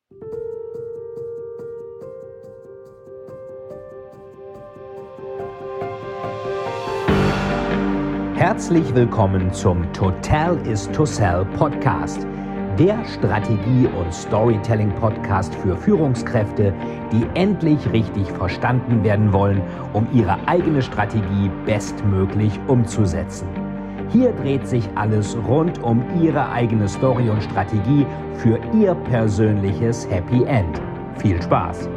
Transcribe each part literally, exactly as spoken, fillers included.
Herzlich willkommen zum Total is to Sell Podcast, der Strategie- und Storytelling-Podcast für Führungskräfte, die endlich richtig verstanden werden wollen, um ihre eigene Strategie bestmöglich umzusetzen. Hier dreht sich alles rund um ihre eigene Story und Strategie für ihr persönliches Happy End. Viel Spaß!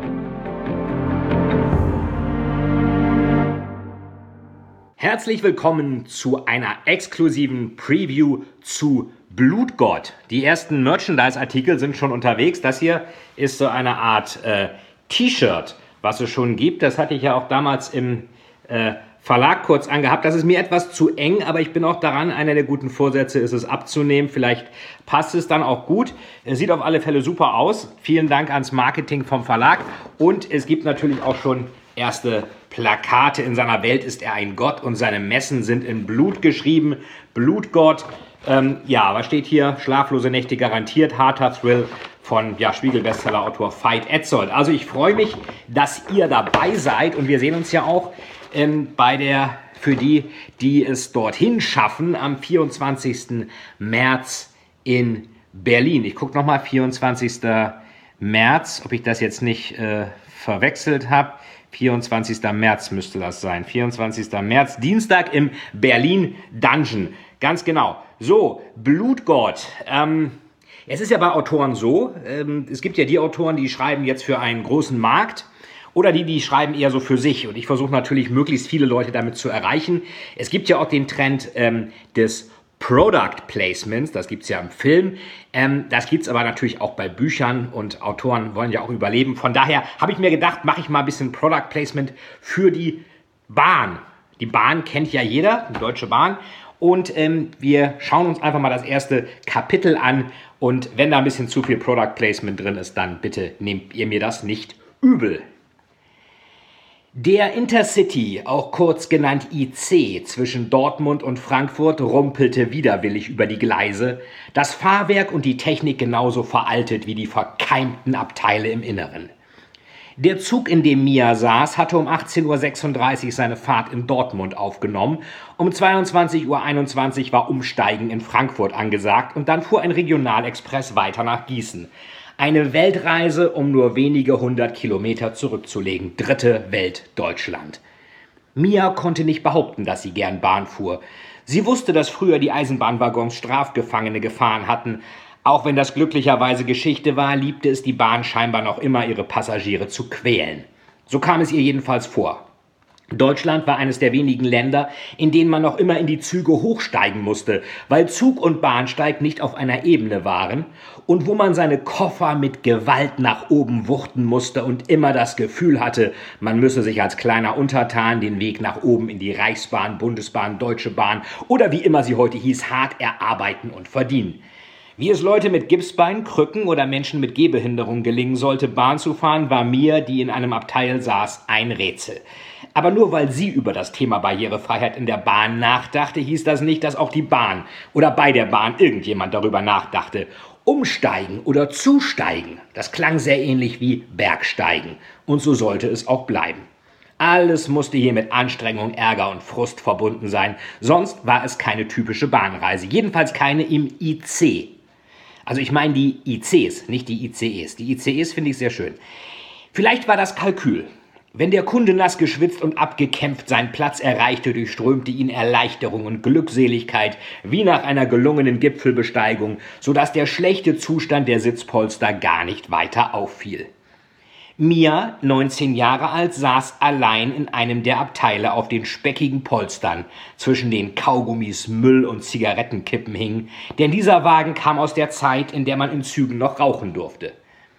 Herzlich willkommen zu einer exklusiven Preview zu Blutgott. Die ersten Merchandise-Artikel sind schon unterwegs. Das hier ist so eine Art äh, T-Shirt, was es schon gibt. Das hatte ich ja auch damals im äh, Verlag kurz angehabt. Das ist mir etwas zu eng, aber ich bin auch daran. Einer der guten Vorsätze ist es abzunehmen. Vielleicht passt es dann auch gut. Es sieht auf alle Fälle super aus. Vielen Dank ans Marketing vom Verlag. Und es gibt natürlich auch schon erste Plakate. In seiner Welt ist er ein Gott und seine Messen sind in Blut geschrieben. Blutgott. Ähm, ja, was steht hier? Schlaflose Nächte garantiert. Harter Thrill von ja, Spiegel-Bestseller-Autor Veit Etzold. Also ich freue mich, dass ihr dabei seid und wir sehen uns ja auch ähm, bei der, für die, die es dorthin schaffen, am vierundzwanzigsten März in Berlin. Ich gucke nochmal, vierundzwanzigsten März, ob ich das jetzt nicht äh, verwechselt habe. vierundzwanzigsten März müsste das sein. vierundzwanzigsten März, Dienstag im Berlin Dungeon. Ganz genau. So, Blutgott. Ähm, es ist ja bei Autoren so, ähm, es gibt ja die Autoren, die schreiben jetzt für einen großen Markt oder die, die schreiben eher so für sich. Und ich versuche natürlich, möglichst viele Leute damit zu erreichen. Es gibt ja auch den Trend ähm, des Product Placements, das gibt es ja im Film, ähm, das gibt es aber natürlich auch bei Büchern und Autoren wollen ja auch überleben. Von daher habe ich mir gedacht, mache ich mal ein bisschen Product Placement für die Bahn. Die Bahn kennt ja jeder, die Deutsche Bahn. Und ähm, wir schauen uns einfach mal das erste Kapitel an. Und wenn da ein bisschen zu viel Product Placement drin ist, dann bitte nehmt ihr mir das nicht übel. Der Intercity, auch kurz genannt I C, zwischen Dortmund und Frankfurt rumpelte widerwillig über die Gleise, das Fahrwerk und die Technik genauso veraltet wie die verkeimten Abteile im Inneren. Der Zug, in dem Mia saß, hatte um achtzehn Uhr sechsunddreißig seine Fahrt in Dortmund aufgenommen. Um zweiundzwanzig Uhr einundzwanzig war Umsteigen in Frankfurt angesagt und dann fuhr ein Regionalexpress weiter nach Gießen. Eine Weltreise, um nur wenige hundert Kilometer zurückzulegen. Dritte Welt Deutschland. Mia konnte nicht behaupten, dass sie gern Bahn fuhr. Sie wusste, dass früher die Eisenbahnwaggons Strafgefangene gefahren hatten. Auch wenn das glücklicherweise Geschichte war, liebte es die Bahn scheinbar noch immer, ihre Passagiere zu quälen. So kam es ihr jedenfalls vor. Deutschland war eines der wenigen Länder, in denen man noch immer in die Züge hochsteigen musste, weil Zug und Bahnsteig nicht auf einer Ebene waren und wo man seine Koffer mit Gewalt nach oben wuchten musste und immer das Gefühl hatte, man müsse sich als kleiner Untertan den Weg nach oben in die Reichsbahn, Bundesbahn, Deutsche Bahn oder wie immer sie heute hieß, hart erarbeiten und verdienen. Wie es Leute mit Gipsbein, Krücken oder Menschen mit Gehbehinderung gelingen sollte, Bahn zu fahren, war mir, die in einem Abteil saß, ein Rätsel. Aber nur weil sie über das Thema Barrierefreiheit in der Bahn nachdachte, hieß das nicht, dass auch die Bahn oder bei der Bahn irgendjemand darüber nachdachte. Umsteigen oder zusteigen, das klang sehr ähnlich wie Bergsteigen. Und so sollte es auch bleiben. Alles musste hier mit Anstrengung, Ärger und Frust verbunden sein. Sonst war es keine typische Bahnreise. Jedenfalls keine im I C. Also ich meine die I Cs, nicht die I C Es. Die I C Es finde ich sehr schön. Vielleicht war das Kalkül. Wenn der Kunde nass geschwitzt und abgekämpft seinen Platz erreichte, durchströmte ihn Erleichterung und Glückseligkeit wie nach einer gelungenen Gipfelbesteigung, sodass der schlechte Zustand der Sitzpolster gar nicht weiter auffiel. Mia, neunzehn Jahre alt, saß allein in einem der Abteile auf den speckigen Polstern, zwischen den Kaugummis, Müll und Zigarettenkippen hingen, denn dieser Wagen kam aus der Zeit, in der man in Zügen noch rauchen durfte.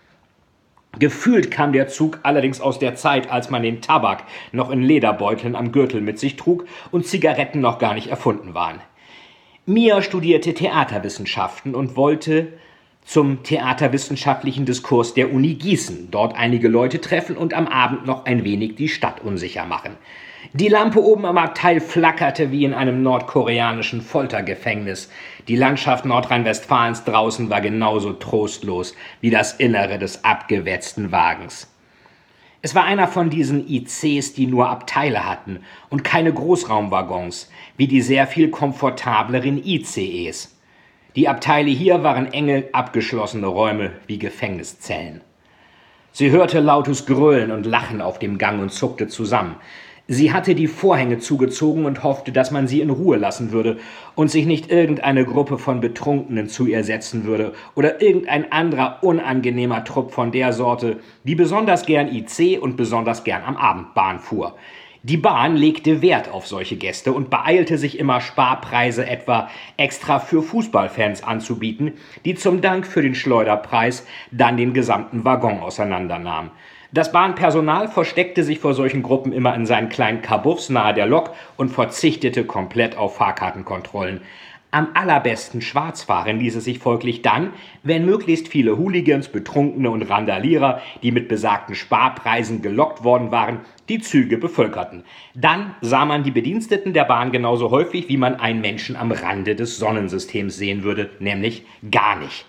Gefühlt kam der Zug allerdings aus der Zeit, als man den Tabak noch in Lederbeuteln am Gürtel mit sich trug und Zigaretten noch gar nicht erfunden waren. Mia studierte Theaterwissenschaften und wollte zum theaterwissenschaftlichen Diskurs der Uni Gießen, dort einige Leute treffen und am Abend noch ein wenig die Stadt unsicher machen. Die Lampe oben am Abteil flackerte wie in einem nordkoreanischen Foltergefängnis. Die Landschaft Nordrhein-Westfalens draußen war genauso trostlos wie das Innere des abgewetzten Wagens. Es war einer von diesen I Cs, die nur Abteile hatten und keine Großraumwaggons, wie die sehr viel komfortableren I C Es. Die Abteile hier waren enge, abgeschlossene Räume wie Gefängniszellen. Sie hörte lautes Gröhlen und Lachen auf dem Gang und zuckte zusammen. Sie hatte die Vorhänge zugezogen und hoffte, dass man sie in Ruhe lassen würde und sich nicht irgendeine Gruppe von Betrunkenen zu ihr setzen würde oder irgendein anderer unangenehmer Trupp von der Sorte, die besonders gern I C und besonders gern am Abend Bahn fuhr. Die Bahn legte Wert auf solche Gäste und beeilte sich immer, Sparpreise etwa extra für Fußballfans anzubieten, die zum Dank für den Schleuderpreis dann den gesamten Waggon auseinandernahmen. Das Bahnpersonal versteckte sich vor solchen Gruppen immer in seinen kleinen Kabuffs nahe der Lok und verzichtete komplett auf Fahrkartenkontrollen. Am allerbesten Schwarzfahren ließ es sich folglich dann, wenn möglichst viele Hooligans, Betrunkene und Randalierer, die mit besagten Sparpreisen gelockt worden waren, die Züge bevölkerten. Dann sah man die Bediensteten der Bahn genauso häufig, wie man einen Menschen am Rande des Sonnensystems sehen würde, nämlich gar nicht.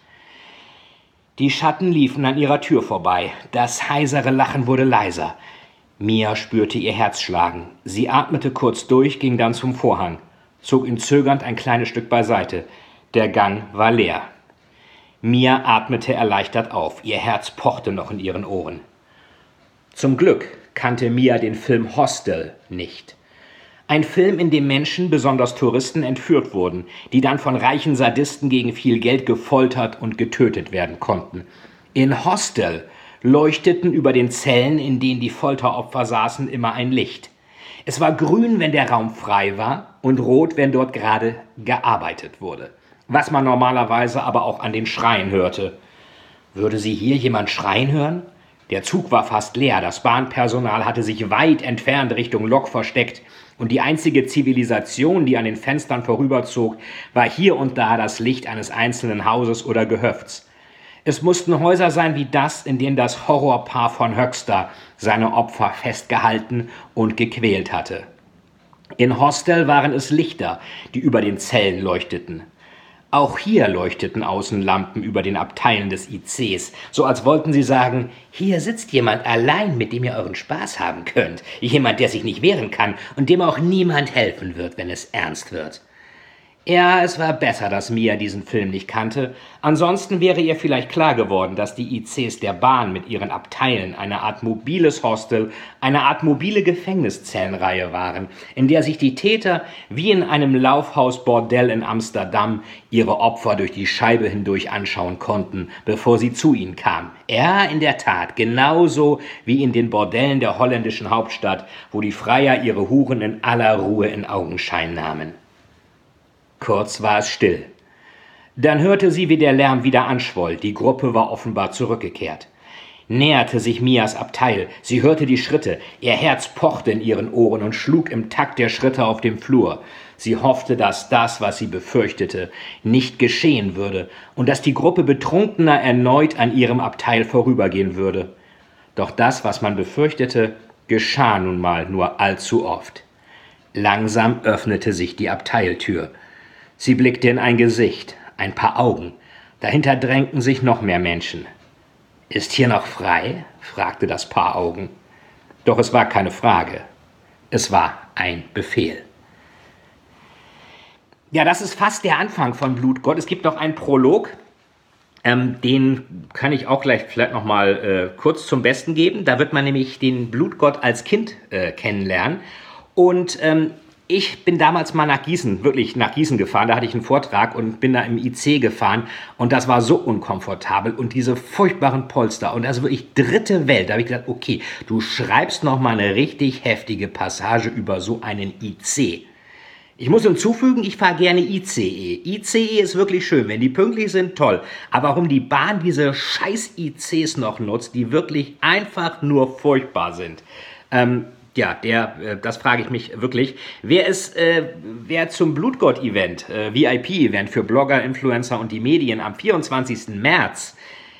Die Schatten liefen an ihrer Tür vorbei. Das heisere Lachen wurde leiser. Mia spürte ihr Herz schlagen. Sie atmete kurz durch, ging dann zum Vorhang, zog ihn zögernd ein kleines Stück beiseite. Der Gang war leer. Mia atmete erleichtert auf. Ihr Herz pochte noch in ihren Ohren. Zum Glück kannte Mia den Film Hostel nicht. Ein Film, in dem Menschen, besonders Touristen, entführt wurden, die dann von reichen Sadisten gegen viel Geld gefoltert und getötet werden konnten. In Hostel leuchteten über den Zellen, in denen die Folteropfer saßen, immer ein Licht. Es war grün, wenn der Raum frei war, und rot, wenn dort gerade gearbeitet wurde. Was man normalerweise aber auch an den Schreien hörte. Würde sie hier jemand schreien hören? Der Zug war fast leer, das Bahnpersonal hatte sich weit entfernt Richtung Lok versteckt und die einzige Zivilisation, die an den Fenstern vorüberzog, war hier und da das Licht eines einzelnen Hauses oder Gehöfts. Es mussten Häuser sein wie das, in dem das Horrorpaar von Höxter seine Opfer festgehalten und gequält hatte. In Hostel waren es Lichter, die über den Zellen leuchteten. Auch hier leuchteten Außenlampen über den Abteilen des I Cs, so als wollten sie sagen, hier sitzt jemand allein, mit dem ihr euren Spaß haben könnt. Jemand, der sich nicht wehren kann und dem auch niemand helfen wird, wenn es ernst wird. Ja, es war besser, dass Mia diesen Film nicht kannte. Ansonsten wäre ihr vielleicht klar geworden, dass die I Cs der Bahn mit ihren Abteilen eine Art mobiles Hostel, eine Art mobile Gefängniszellenreihe waren, in der sich die Täter wie in einem Laufhaus-Bordell in Amsterdam ihre Opfer durch die Scheibe hindurch anschauen konnten, bevor sie zu ihnen kamen. Ja, in der Tat, genauso wie in den Bordellen der holländischen Hauptstadt, wo die Freier ihre Huren in aller Ruhe in Augenschein nahmen. Kurz war es still. Dann hörte sie, wie der Lärm wieder anschwoll. Die Gruppe war offenbar zurückgekehrt. Näherte sich Mias Abteil. Sie hörte die Schritte. Ihr Herz pochte in ihren Ohren und schlug im Takt der Schritte auf dem Flur. Sie hoffte, dass das, was sie befürchtete, nicht geschehen würde und dass die Gruppe Betrunkener erneut an ihrem Abteil vorübergehen würde. Doch das, was man befürchtete, geschah nun mal nur allzu oft. Langsam öffnete sich die Abteiltür. Sie blickte in ein Gesicht, ein paar Augen. Dahinter drängten sich noch mehr Menschen. »Ist hier noch frei?« fragte das Paar Augen. Doch es war keine Frage. Es war ein Befehl. Ja, das ist fast der Anfang von Blutgott. Es gibt noch einen Prolog. Ähm, den kann ich auch gleich vielleicht noch mal äh, kurz zum Besten geben. Da wird man nämlich den Blutgott als Kind äh, kennenlernen. Und ähm, ich bin damals mal nach Gießen, wirklich nach Gießen gefahren, da hatte ich einen Vortrag und bin da im I C gefahren und das war so unkomfortabel und diese furchtbaren Polster und das ist wirklich dritte Welt. Da habe ich gedacht, okay, du schreibst noch mal eine richtig heftige Passage über so einen I C. Ich muss hinzufügen, ich fahre gerne I C E. I C E ist wirklich schön, wenn die pünktlich sind, toll. Aber warum die Bahn diese scheiß I Cs noch nutzt, die wirklich einfach nur furchtbar sind, ähm, Ja, der, äh, das frage ich mich wirklich. Wer ist, äh, wer zum Blutgott-Event, äh, V I P-Event für Blogger, Influencer und die Medien am vierundzwanzigsten März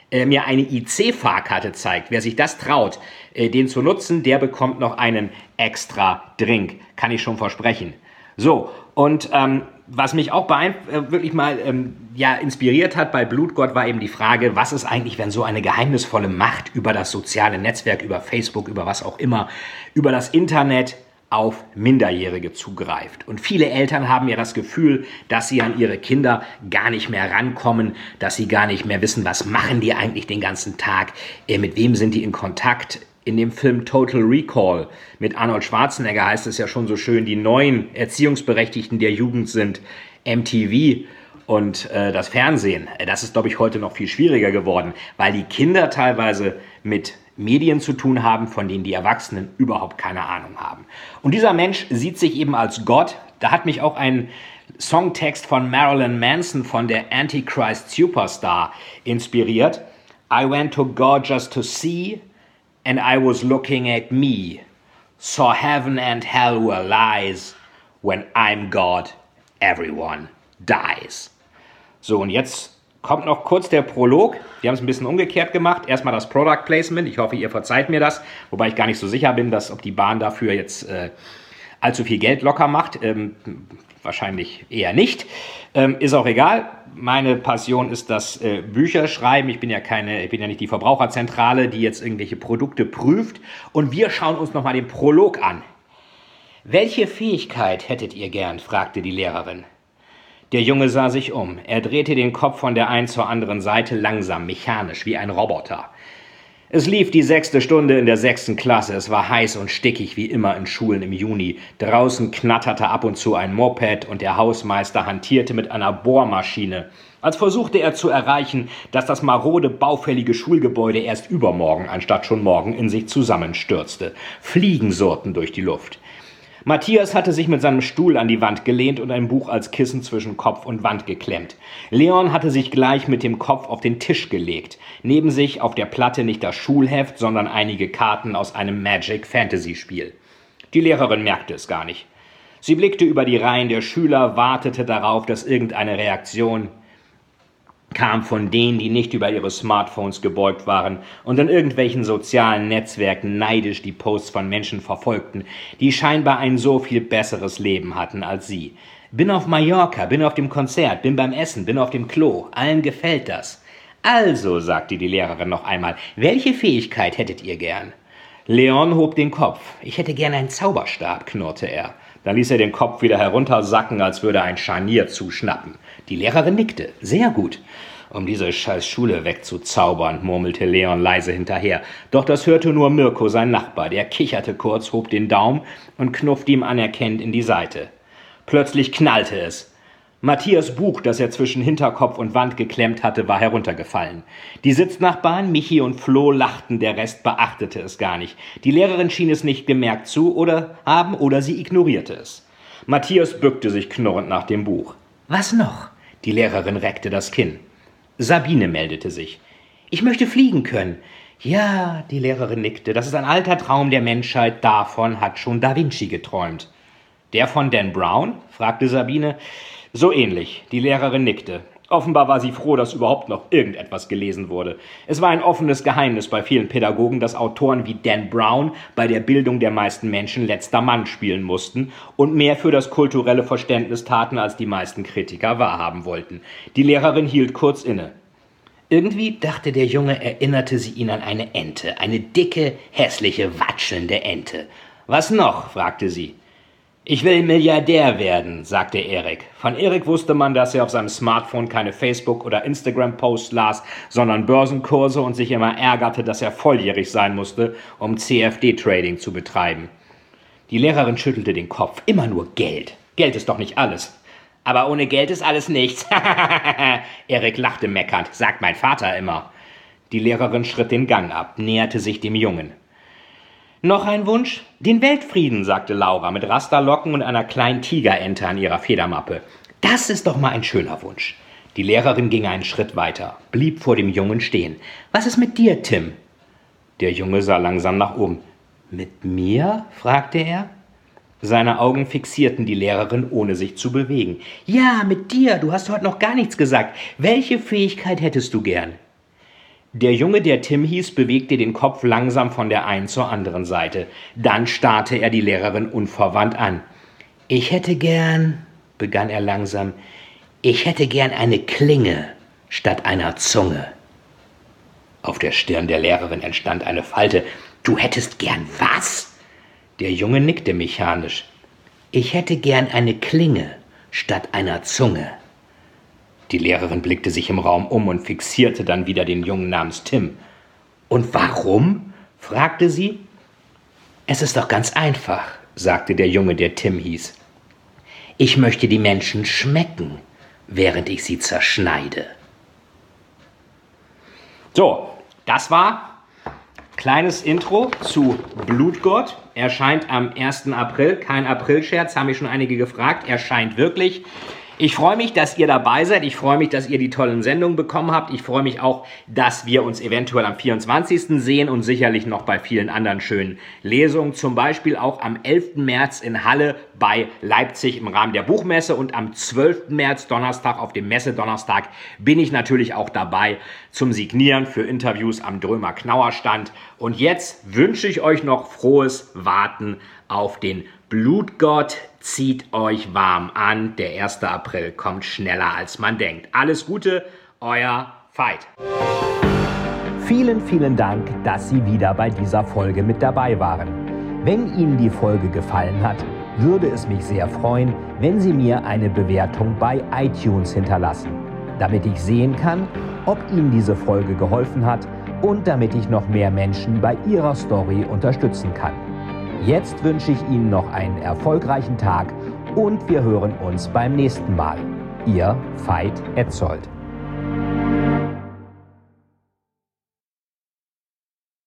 äh, mir eine I C-Fahrkarte zeigt. Wer sich das traut, äh, den zu nutzen, der bekommt noch einen extra Drink. Kann ich schon versprechen. So, und ähm, was mich auch beein- äh, wirklich mal ähm, ja, inspiriert hat bei Blutgott, war eben die Frage, was ist eigentlich, wenn so eine geheimnisvolle Macht über das soziale Netzwerk, über Facebook, über was auch immer, über das Internet auf Minderjährige zugreift. Und viele Eltern haben ja das Gefühl, dass sie an ihre Kinder gar nicht mehr rankommen, dass sie gar nicht mehr wissen, was machen die eigentlich den ganzen Tag, äh, mit wem sind die in Kontakt. In dem Film Total Recall mit Arnold Schwarzenegger heißt es ja schon so schön, die neuen Erziehungsberechtigten der Jugend sind M T V und äh, das Fernsehen. Das ist, glaube ich, heute noch viel schwieriger geworden, weil die Kinder teilweise mit Medien zu tun haben, von denen die Erwachsenen überhaupt keine Ahnung haben. Und dieser Mensch sieht sich eben als Gott. Da hat mich auch ein Songtext von Marilyn Manson von der Antichrist Superstar inspiriert. I went to God just to see, and I was looking at me. Saw heaven and hell were lies. When I'm God, everyone dies. So, und jetzt kommt noch kurz der Prolog. Wir haben es ein bisschen umgekehrt gemacht. Erstmal das Product Placement. Ich hoffe, ihr verzeiht mir das. Wobei ich gar nicht so sicher bin, dass ob die Bahn dafür jetzt äh, allzu viel Geld locker macht. Ähm, wahrscheinlich eher nicht. Ähm, ist auch egal. Meine Passion ist das äh, Bücherschreiben. Ich bin ja keine, ich bin ja nicht die Verbraucherzentrale, die jetzt irgendwelche Produkte prüft. Und wir schauen uns nochmal den Prolog an. Welche Fähigkeit hättet ihr gern? Fragte die Lehrerin. Der Junge sah sich um. Er drehte den Kopf von der einen zur anderen Seite langsam, mechanisch, wie ein Roboter. Es lief die sechste Stunde in der sechsten Klasse. Es war heiß und stickig, wie immer in Schulen im Juni. Draußen knatterte ab und zu ein Moped und der Hausmeister hantierte mit einer Bohrmaschine, als versuchte er zu erreichen, dass das marode, baufällige Schulgebäude erst übermorgen, anstatt schon morgen, in sich zusammenstürzte. Fliegen surrten durch die Luft. Matthias hatte sich mit seinem Stuhl an die Wand gelehnt und ein Buch als Kissen zwischen Kopf und Wand geklemmt. Leon hatte sich gleich mit dem Kopf auf den Tisch gelegt. Neben sich auf der Platte nicht das Schulheft, sondern einige Karten aus einem Magic-Fantasy-Spiel. Die Lehrerin merkte es gar nicht. Sie blickte über die Reihen der Schüler, wartete darauf, dass irgendeine Reaktion kam von denen, die nicht über ihre Smartphones gebeugt waren und in irgendwelchen sozialen Netzwerken neidisch die Posts von Menschen verfolgten, die scheinbar ein so viel besseres Leben hatten als sie. Bin auf Mallorca, bin auf dem Konzert, bin beim Essen, bin auf dem Klo. Allen gefällt das. Also, sagte die Lehrerin noch einmal, welche Fähigkeit hättet ihr gern? Leon hob den Kopf. Ich hätte gern einen Zauberstab, knurrte er. Dann ließ er den Kopf wieder heruntersacken, als würde ein Scharnier zuschnappen. Die Lehrerin nickte. Sehr gut. Um diese scheiß Schule wegzuzaubern, murmelte Leon leise hinterher. Doch das hörte nur Mirko, sein Nachbar. Der kicherte kurz, hob den Daumen und knuffte ihm anerkennend in die Seite. Plötzlich knallte es. Matthias' Buch, das er zwischen Hinterkopf und Wand geklemmt hatte, war heruntergefallen. Die Sitznachbarn, Michi und Flo, lachten, der Rest beachtete es gar nicht. Die Lehrerin schien es nicht gemerkt zu oder haben oder sie ignorierte es. Matthias bückte sich knurrend nach dem Buch. Was noch? Die Lehrerin reckte das Kinn. Sabine meldete sich. Ich möchte fliegen können. Ja, die Lehrerin nickte. Das ist ein alter Traum der Menschheit. Davon hat schon Da Vinci geträumt. Der von Dan Brown? Fragte Sabine. So ähnlich. Die Lehrerin nickte. Offenbar war sie froh, dass überhaupt noch irgendetwas gelesen wurde. Es war ein offenes Geheimnis bei vielen Pädagogen, dass Autoren wie Dan Brown bei der Bildung der meisten Menschen letzter Mann spielen mussten und mehr für das kulturelle Verständnis taten, als die meisten Kritiker wahrhaben wollten. Die Lehrerin hielt kurz inne. Irgendwie, dachte der Junge, erinnerte sie ihn an eine Ente, eine dicke, hässliche, watschelnde Ente. Was noch? Fragte sie. Ich will Milliardär werden, sagte Erik. Von Erik wusste man, dass er auf seinem Smartphone keine Facebook- oder Instagram-Posts las, sondern Börsenkurse und sich immer ärgerte, dass er volljährig sein musste, um C F D-Trading zu betreiben. Die Lehrerin schüttelte den Kopf. Immer nur Geld. Geld ist doch nicht alles. Aber ohne Geld ist alles nichts. Erik lachte meckernd. Sagt mein Vater immer. Die Lehrerin schritt den Gang ab, näherte sich dem Jungen. Noch ein Wunsch? Den Weltfrieden, sagte Laura mit Rasterlocken und einer kleinen Tigerente an ihrer Federmappe. Das ist doch mal ein schöner Wunsch. Die Lehrerin ging einen Schritt weiter, blieb vor dem Jungen stehen. Was ist mit dir, Tim? Der Junge sah langsam nach oben. Mit mir? Fragte er. Seine Augen fixierten die Lehrerin, ohne sich zu bewegen. Ja, mit dir. Du hast heute noch gar nichts gesagt. Welche Fähigkeit hättest du gern? Der Junge, der Tim hieß, bewegte den Kopf langsam von der einen zur anderen Seite. Dann starrte er die Lehrerin unverwandt an. »Ich hätte gern«, begann er langsam, »ich hätte gern eine Klinge statt einer Zunge.« Auf der Stirn der Lehrerin entstand eine Falte. »Du hättest gern was?« Der Junge nickte mechanisch. »Ich hätte gern eine Klinge statt einer Zunge.« Die Lehrerin blickte sich im Raum um und fixierte dann wieder den Jungen namens Tim. »Und warum?« fragte sie. »Es ist doch ganz einfach«, sagte der Junge, der Tim hieß. »Ich möchte die Menschen schmecken, während ich sie zerschneide.« So, das war kleines Intro zu Blutgott. Erscheint am ersten April. Kein Aprilscherz, haben mich schon einige gefragt. Erscheint wirklich. Ich freue mich, dass ihr dabei seid. Ich freue mich, dass ihr die tollen Sendungen bekommen habt. Ich freue mich auch, dass wir uns eventuell am vierundzwanzigsten sehen und sicherlich noch bei vielen anderen schönen Lesungen. Zum Beispiel auch am elften März in Halle bei Leipzig im Rahmen der Buchmesse. Und am zwölften März, Donnerstag, auf dem Messe-Donnerstag, bin ich natürlich auch dabei zum Signieren für Interviews am Drömer-Knauer-Stand. Und jetzt wünsche ich euch noch frohes Warten auf den Blutgott. Zieht euch warm an. Der erste April kommt schneller, als man denkt. Alles Gute, euer Veit. Vielen, vielen Dank, dass Sie wieder bei dieser Folge mit dabei waren. Wenn Ihnen die Folge gefallen hat, würde es mich sehr freuen, wenn Sie mir eine Bewertung bei iTunes hinterlassen, damit ich sehen kann, ob Ihnen diese Folge geholfen hat und damit ich noch mehr Menschen bei ihrer Story unterstützen kann. Jetzt wünsche ich Ihnen noch einen erfolgreichen Tag und wir hören uns beim nächsten Mal. Ihr Veit Etzold.